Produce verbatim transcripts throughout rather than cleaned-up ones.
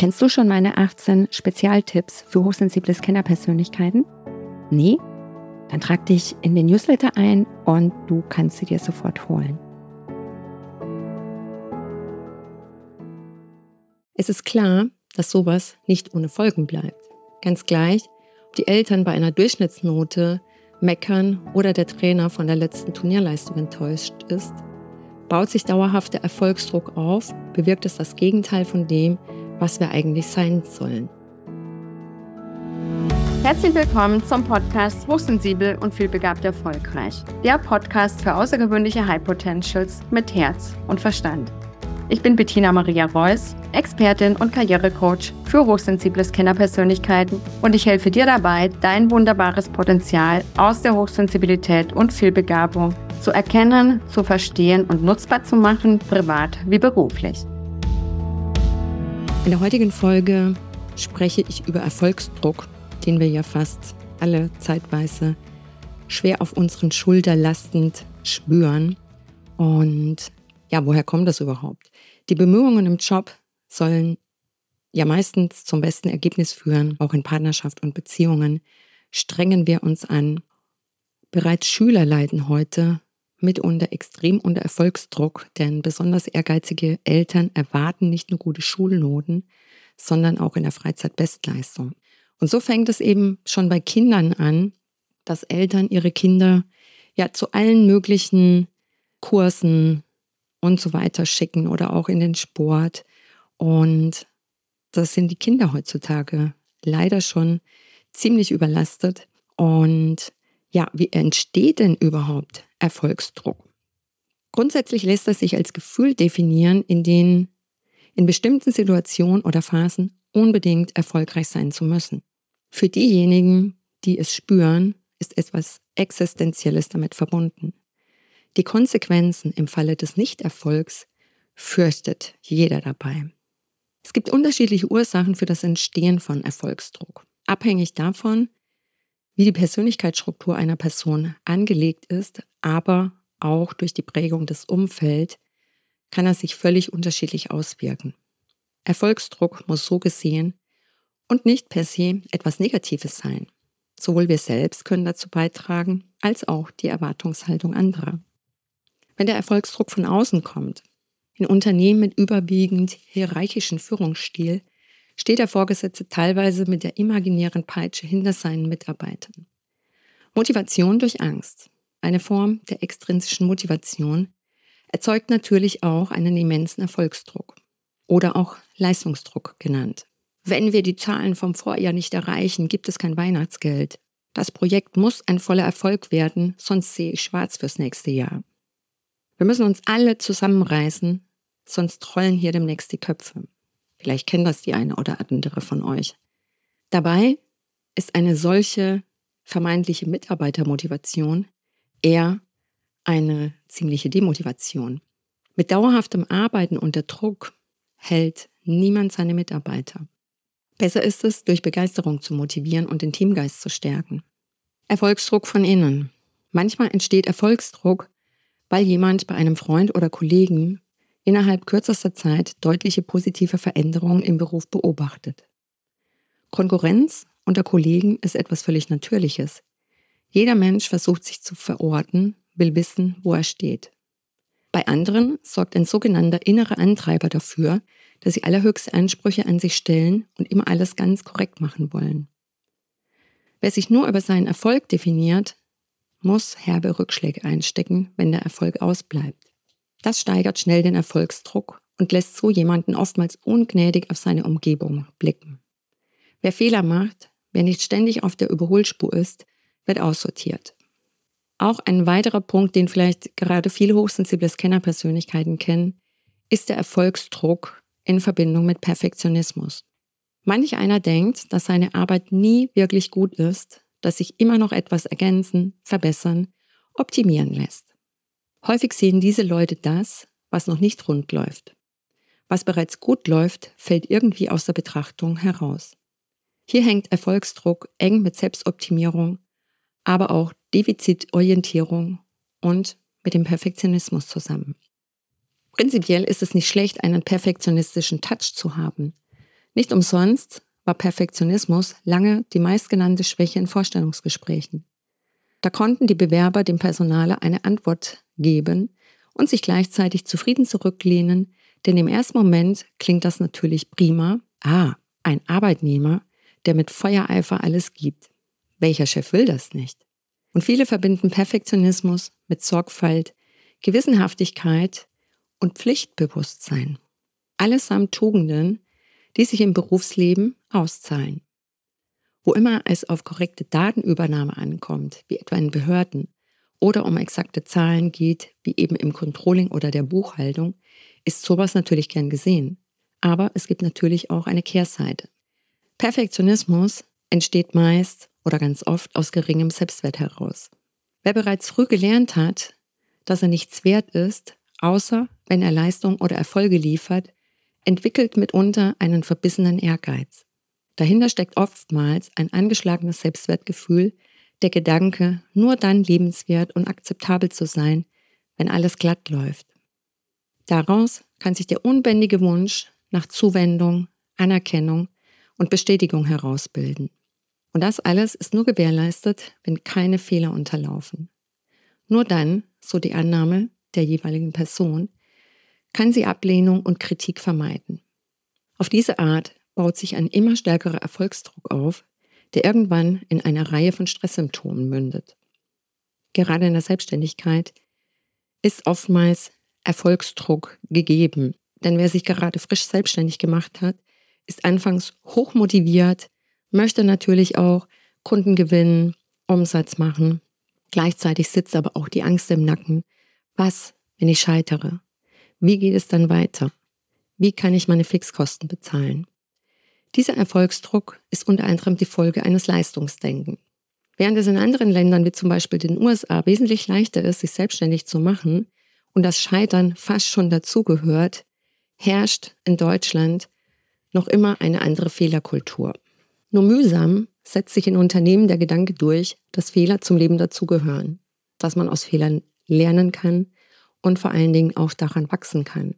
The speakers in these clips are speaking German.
Kennst du schon meine achtzehn Spezialtipps für hochsensible Scannerpersönlichkeiten? Nee? Dann trag dich in den Newsletter ein und du kannst sie dir sofort holen. Es ist klar, dass sowas nicht ohne Folgen bleibt. Ganz gleich, ob die Eltern bei einer Durchschnittsnote meckern oder der Trainer von der letzten Turnierleistung enttäuscht ist, baut sich dauerhafter Erfolgsdruck auf, bewirkt es das Gegenteil von dem, was wir eigentlich sein sollen. Herzlich willkommen zum Podcast Hochsensibel und vielbegabt erfolgreich. Der Podcast für außergewöhnliche High Potentials mit Herz und Verstand. Ich bin Bettina Maria Reuss, Expertin und Karrierecoach für hochsensible Scannerpersönlichkeiten und ich helfe dir dabei, dein wunderbares Potenzial aus der Hochsensibilität und Vielbegabung zu erkennen, zu verstehen und nutzbar zu machen, privat wie beruflich. In der heutigen Folge spreche ich über Erfolgsdruck, den wir ja fast alle zeitweise schwer auf unseren Schultern lastend spüren. Und ja, woher kommt das überhaupt? Die Bemühungen im Job sollen ja meistens zum besten Ergebnis führen, auch in Partnerschaft und Beziehungen. Strengen wir uns an. Bereits Schüler leiden heute mitunter extrem unter Erfolgsdruck, denn besonders ehrgeizige Eltern erwarten nicht nur gute Schulnoten, sondern auch in der Freizeit Bestleistung. Und so fängt es eben schon bei Kindern an, dass Eltern ihre Kinder ja zu allen möglichen Kursen und so weiter schicken oder auch in den Sport. Und das sind die Kinder heutzutage leider schon ziemlich überlastet. Und ja, wie entsteht denn überhaupt Erfolgsdruck? Grundsätzlich lässt er sich als Gefühl definieren, in denen in bestimmten Situationen oder Phasen unbedingt erfolgreich sein zu müssen. Für diejenigen, die es spüren, ist etwas Existenzielles damit verbunden. Die Konsequenzen im Falle des Nichterfolgs fürchtet jeder dabei. Es gibt unterschiedliche Ursachen für das Entstehen von Erfolgsdruck. Abhängig davon, wie die Persönlichkeitsstruktur einer Person angelegt ist, aber auch durch die Prägung des Umfelds, kann er sich völlig unterschiedlich auswirken. Erfolgsdruck muss so gesehen und nicht per se etwas Negatives sein. Sowohl wir selbst können dazu beitragen, als auch die Erwartungshaltung anderer. Wenn der Erfolgsdruck von außen kommt, in Unternehmen mit überwiegend hierarchischen Führungsstil, steht der Vorgesetzte teilweise mit der imaginären Peitsche hinter seinen Mitarbeitern. Motivation durch Angst, eine Form der extrinsischen Motivation, erzeugt natürlich auch einen immensen Erfolgsdruck oder auch Leistungsdruck genannt. Wenn wir die Zahlen vom Vorjahr nicht erreichen, gibt es kein Weihnachtsgeld. Das Projekt muss ein voller Erfolg werden, sonst sehe ich schwarz fürs nächste Jahr. Wir müssen uns alle zusammenreißen, sonst rollen hier demnächst die Köpfe. Vielleicht kennt das die eine oder andere von euch. Dabei ist eine solche vermeintliche Mitarbeitermotivation eher eine ziemliche Demotivation. Mit dauerhaftem Arbeiten unter Druck hält niemand seine Mitarbeiter. Besser ist es, durch Begeisterung zu motivieren und den Teamgeist zu stärken. Erfolgsdruck von innen. Manchmal entsteht Erfolgsdruck, weil jemand bei einem Freund oder Kollegen innerhalb kürzester Zeit deutliche positive Veränderungen im Beruf beobachtet. Konkurrenz unter Kollegen ist etwas völlig Natürliches. Jeder Mensch versucht sich zu verorten, will wissen, wo er steht. Bei anderen sorgt ein sogenannter innerer Antreiber dafür, dass sie allerhöchste Ansprüche an sich stellen und immer alles ganz korrekt machen wollen. Wer sich nur über seinen Erfolg definiert, muss herbe Rückschläge einstecken, wenn der Erfolg ausbleibt. Das steigert schnell den Erfolgsdruck und lässt so jemanden oftmals ungnädig auf seine Umgebung blicken. Wer Fehler macht, wer nicht ständig auf der Überholspur ist, wird aussortiert. Auch ein weiterer Punkt, den vielleicht gerade viele hochsensible Scannerpersönlichkeiten kennen, ist der Erfolgsdruck in Verbindung mit Perfektionismus. Manch einer denkt, dass seine Arbeit nie wirklich gut ist, dass sich immer noch etwas ergänzen, verbessern, optimieren lässt. Häufig sehen diese Leute das, was noch nicht rund läuft. Was bereits gut läuft, fällt irgendwie aus der Betrachtung heraus. Hier hängt Erfolgsdruck eng mit Selbstoptimierung, aber auch Defizitorientierung und mit dem Perfektionismus zusammen. Prinzipiell ist es nicht schlecht, einen perfektionistischen Touch zu haben. Nicht umsonst war Perfektionismus lange die meistgenannte Schwäche in Vorstellungsgesprächen. Da konnten die Bewerber dem Personaler eine Antwort geben und sich gleichzeitig zufrieden zurücklehnen, denn im ersten Moment klingt das natürlich prima. Ah, ein Arbeitnehmer, der mit Feuereifer alles gibt. Welcher Chef will das nicht? Und viele verbinden Perfektionismus mit Sorgfalt, Gewissenhaftigkeit und Pflichtbewusstsein. Allesamt Tugenden, die sich im Berufsleben auszahlen. Wo immer es auf korrekte Datenübernahme ankommt, wie etwa in Behörden, oder um exakte Zahlen geht, wie eben im Controlling oder der Buchhaltung, ist sowas natürlich gern gesehen. Aber es gibt natürlich auch eine Kehrseite. Perfektionismus entsteht meist oder ganz oft aus geringem Selbstwert heraus. Wer bereits früh gelernt hat, dass er nichts wert ist, außer wenn er Leistung oder Erfolge liefert, entwickelt mitunter einen verbissenen Ehrgeiz. Dahinter steckt oftmals ein angeschlagenes Selbstwertgefühl, der Gedanke, nur dann lebenswert und akzeptabel zu sein, wenn alles glatt läuft. Daraus kann sich der unbändige Wunsch nach Zuwendung, Anerkennung und Bestätigung herausbilden. Und das alles ist nur gewährleistet, wenn keine Fehler unterlaufen. Nur dann, so die Annahme der jeweiligen Person, kann sie Ablehnung und Kritik vermeiden. Auf diese Art baut sich ein immer stärkerer Erfolgsdruck auf, der irgendwann in einer Reihe von Stresssymptomen mündet. Gerade in der Selbstständigkeit ist oftmals Erfolgsdruck gegeben, denn wer sich gerade frisch selbstständig gemacht hat, ist anfangs hochmotiviert, möchte natürlich auch Kunden gewinnen, Umsatz machen. Gleichzeitig sitzt aber auch die Angst im Nacken. Was, wenn ich scheitere? Wie geht es dann weiter? Wie kann ich meine Fixkosten bezahlen? Dieser Erfolgsdruck ist unter anderem die Folge eines Leistungsdenken. Während es in anderen Ländern wie zum Beispiel den U S A wesentlich leichter ist, sich selbstständig zu machen und das Scheitern fast schon dazugehört, herrscht in Deutschland noch immer eine andere Fehlerkultur. Nur mühsam setzt sich in Unternehmen der Gedanke durch, dass Fehler zum Leben dazugehören, dass man aus Fehlern lernen kann und vor allen Dingen auch daran wachsen kann.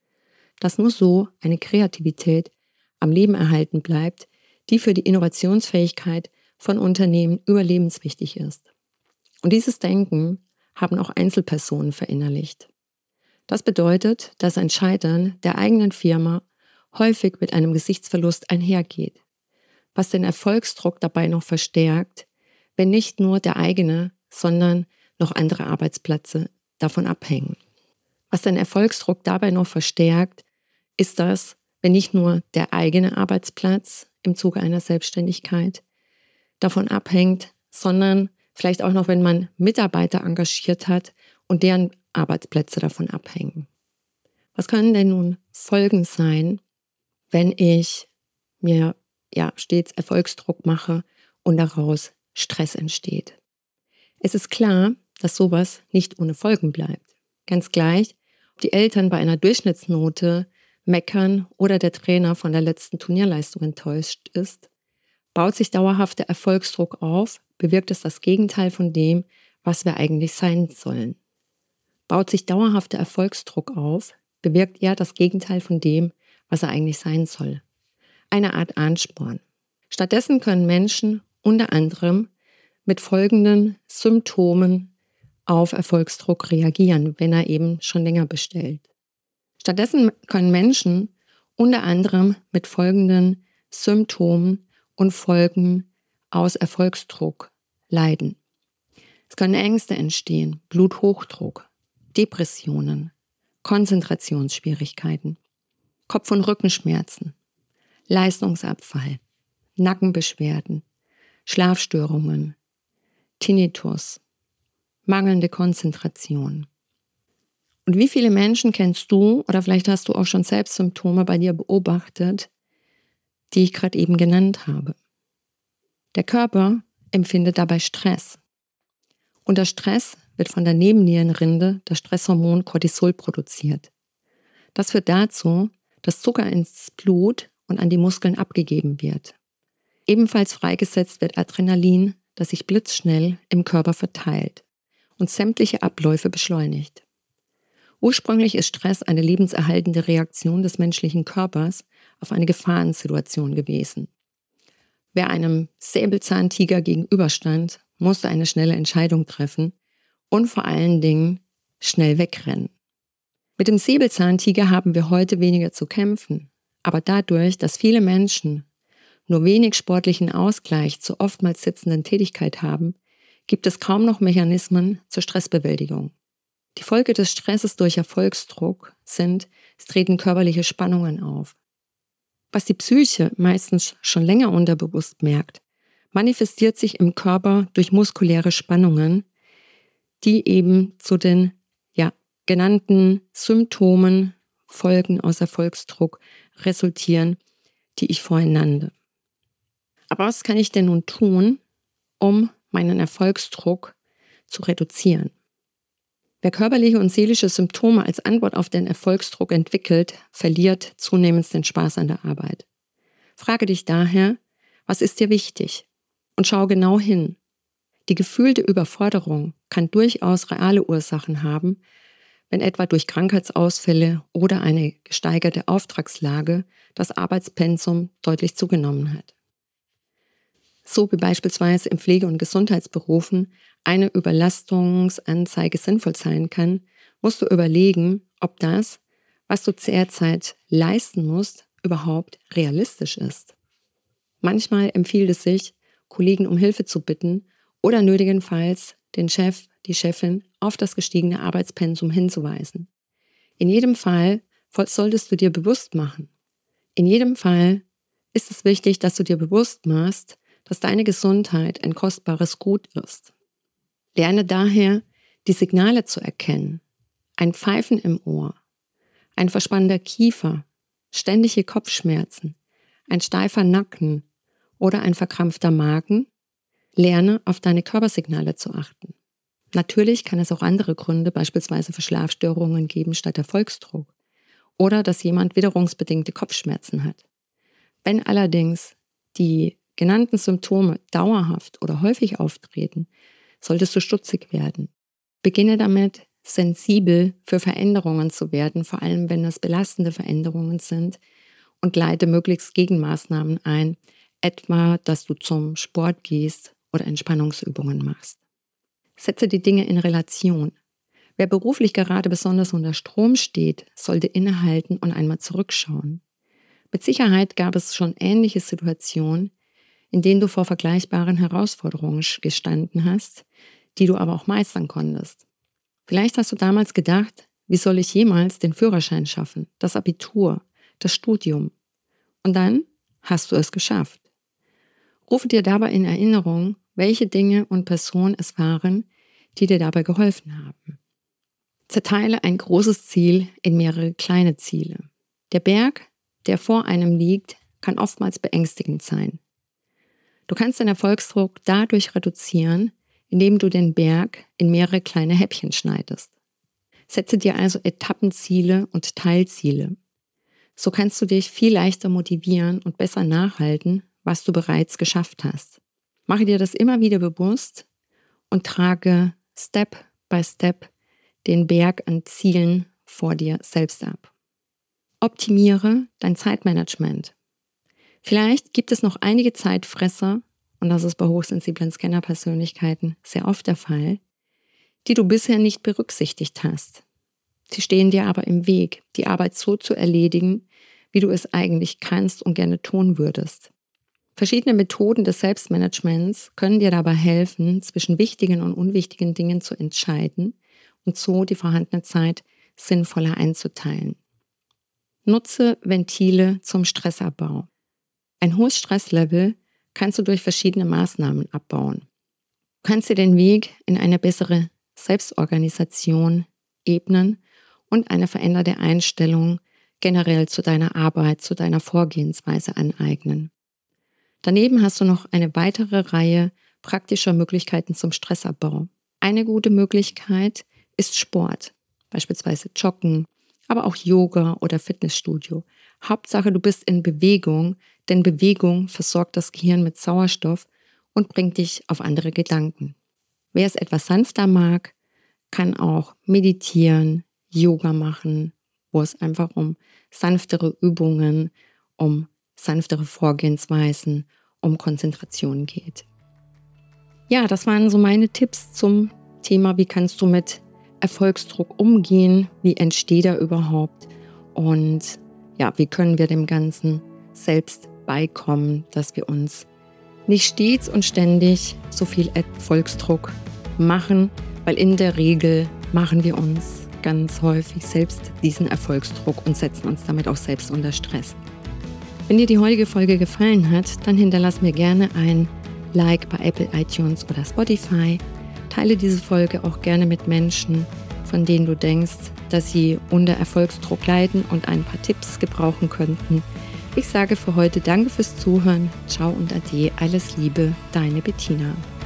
Dass nur so eine Kreativität am Leben erhalten bleibt, die für die Innovationsfähigkeit von Unternehmen überlebenswichtig ist. Und dieses Denken haben auch Einzelpersonen verinnerlicht. Das bedeutet, dass ein Scheitern der eigenen Firma häufig mit einem Gesichtsverlust einhergeht, was den Erfolgsdruck dabei noch verstärkt, wenn nicht nur der eigene, sondern noch andere Arbeitsplätze davon abhängen. Was den Erfolgsdruck dabei noch verstärkt, ist das, wenn nicht nur der eigene Arbeitsplatz im Zuge einer Selbstständigkeit davon abhängt, sondern vielleicht auch noch, wenn man Mitarbeiter engagiert hat und deren Arbeitsplätze davon abhängen. Was können denn nun Folgen sein, wenn ich mir ja stets Erfolgsdruck mache und daraus Stress entsteht? Es ist klar, dass sowas nicht ohne Folgen bleibt. Ganz gleich, ob die Eltern bei einer Durchschnittsnote meckern oder der Trainer von der letzten Turnierleistung enttäuscht ist, baut sich dauerhafter Erfolgsdruck auf, bewirkt es das Gegenteil von dem, was wir eigentlich sein sollen. Baut sich dauerhafter Erfolgsdruck auf, bewirkt er das Gegenteil von dem, was er eigentlich sein soll. Eine Art Ansporn. Stattdessen können Menschen unter anderem mit folgenden Symptomen auf Erfolgsdruck reagieren, wenn er eben schon länger bestellt. Stattdessen können Menschen unter anderem mit folgenden Symptomen und Folgen aus Erfolgsdruck leiden. Es können Ängste entstehen, Bluthochdruck, Depressionen, Konzentrationsschwierigkeiten, Kopf- und Rückenschmerzen, Leistungsabfall, Nackenbeschwerden, Schlafstörungen, Tinnitus, mangelnde Konzentration. Und wie viele Menschen kennst du, oder vielleicht hast du auch schon selbst Symptome bei dir beobachtet, die ich gerade eben genannt habe? Der Körper empfindet dabei Stress. Unter Stress wird von der Nebennierenrinde das Stresshormon Cortisol produziert. Das führt dazu, dass Zucker ins Blut und an die Muskeln abgegeben wird. Ebenfalls freigesetzt wird Adrenalin, das sich blitzschnell im Körper verteilt und sämtliche Abläufe beschleunigt. Ursprünglich ist Stress eine lebenserhaltende Reaktion des menschlichen Körpers auf eine Gefahrensituation gewesen. Wer einem Säbelzahntiger gegenüberstand, musste eine schnelle Entscheidung treffen und vor allen Dingen schnell wegrennen. Mit dem Säbelzahntiger haben wir heute weniger zu kämpfen, aber dadurch, dass viele Menschen nur wenig sportlichen Ausgleich zur oftmals sitzenden Tätigkeit haben, gibt es kaum noch Mechanismen zur Stressbewältigung. Die Folge des Stresses durch Erfolgsdruck sind, es treten körperliche Spannungen auf. Was die Psyche meistens schon länger unterbewusst merkt, manifestiert sich im Körper durch muskuläre Spannungen, die eben zu den ja, genannten Symptomen, Folgen aus Erfolgsdruck resultieren, die ich vorhin nannte. Aber was kann ich denn nun tun, um meinen Erfolgsdruck zu reduzieren? Wer körperliche und seelische Symptome als Antwort auf den Erfolgsdruck entwickelt, verliert zunehmend den Spaß an der Arbeit. Frage dich daher, was ist dir wichtig? Und schau genau hin. Die gefühlte Überforderung kann durchaus reale Ursachen haben, wenn etwa durch Krankheitsausfälle oder eine gesteigerte Auftragslage das Arbeitspensum deutlich zugenommen hat. So wie beispielsweise in Pflege- und Gesundheitsberufen eine Überlastungsanzeige sinnvoll sein kann, musst du überlegen, ob das, was du derzeit leisten musst, überhaupt realistisch ist. Manchmal empfiehlt es sich, Kollegen um Hilfe zu bitten oder nötigenfalls den Chef, die Chefin auf das gestiegene Arbeitspensum hinzuweisen. In jedem Fall solltest du dir bewusst machen. In jedem Fall ist es wichtig, dass du dir bewusst machst, dass deine Gesundheit ein kostbares Gut ist. Lerne daher, die Signale zu erkennen. Ein Pfeifen im Ohr, ein verspannter Kiefer, ständige Kopfschmerzen, ein steifer Nacken oder ein verkrampfter Magen. Lerne, auf deine Körpersignale zu achten. Natürlich kann es auch andere Gründe, beispielsweise für Schlafstörungen geben statt Erfolgsdruck oder dass jemand witterungsbedingte Kopfschmerzen hat. Wenn allerdings die genannten Symptome dauerhaft oder häufig auftreten, solltest du stutzig werden. Beginne damit, sensibel für Veränderungen zu werden, vor allem wenn es belastende Veränderungen sind, und leite möglichst Gegenmaßnahmen ein, etwa, dass du zum Sport gehst oder Entspannungsübungen machst. Setze die Dinge in Relation. Wer beruflich gerade besonders unter Strom steht, sollte innehalten und einmal zurückschauen. Mit Sicherheit gab es schon ähnliche Situationen, in denen du vor vergleichbaren Herausforderungen gestanden hast, die du aber auch meistern konntest. Vielleicht hast du damals gedacht, wie soll ich jemals den Führerschein schaffen, das Abitur, das Studium? Und dann hast du es geschafft. Rufe dir dabei in Erinnerung, welche Dinge und Personen es waren, die dir dabei geholfen haben. Zerteile ein großes Ziel in mehrere kleine Ziele. Der Berg, der vor einem liegt, kann oftmals beängstigend sein. Du kannst den Erfolgsdruck dadurch reduzieren, indem du den Berg in mehrere kleine Häppchen schneidest. Setze dir also Etappenziele und Teilziele. So kannst du dich viel leichter motivieren und besser nachhalten, was du bereits geschafft hast. Mache dir das immer wieder bewusst und trage Step by Step den Berg an Zielen vor dir selbst ab. Optimiere dein Zeitmanagement. Vielleicht gibt es noch einige Zeitfresser, und das ist bei hochsensiblen Scanner-Persönlichkeiten sehr oft der Fall, die du bisher nicht berücksichtigt hast. Sie stehen dir aber im Weg, die Arbeit so zu erledigen, wie du es eigentlich kannst und gerne tun würdest. Verschiedene Methoden des Selbstmanagements können dir dabei helfen, zwischen wichtigen und unwichtigen Dingen zu entscheiden und so die vorhandene Zeit sinnvoller einzuteilen. Nutze Ventile zum Stressabbau. Ein hohes Stresslevel kannst du durch verschiedene Maßnahmen abbauen. Du kannst dir den Weg in eine bessere Selbstorganisation ebnen und eine veränderte Einstellung generell zu deiner Arbeit, zu deiner Vorgehensweise aneignen. Daneben hast du noch eine weitere Reihe praktischer Möglichkeiten zum Stressabbau. Eine gute Möglichkeit ist Sport, beispielsweise Joggen, aber auch Yoga oder Fitnessstudio. Hauptsache, du bist in Bewegung, denn Bewegung versorgt das Gehirn mit Sauerstoff und bringt dich auf andere Gedanken. Wer es etwas sanfter mag, kann auch meditieren, Yoga machen, wo es einfach um sanftere Übungen, um sanftere Vorgehensweisen, um Konzentration geht. Ja, das waren so meine Tipps zum Thema, wie kannst du mit Erfolgsdruck umgehen, wie entsteht er überhaupt und ja, wie können wir dem Ganzen selbst beikommen, dass wir uns nicht stets und ständig so viel Erfolgsdruck machen, weil in der Regel machen wir uns ganz häufig selbst diesen Erfolgsdruck und setzen uns damit auch selbst unter Stress. Wenn dir die heutige Folge gefallen hat, dann hinterlass mir gerne ein Like bei Apple, iTunes oder Spotify. Teile diese Folge auch gerne mit Menschen, von denen du denkst, dass sie unter Erfolgsdruck leiden und ein paar Tipps gebrauchen könnten. Ich sage für heute Danke fürs Zuhören. Ciao und Ade. Alles Liebe, deine Bettina.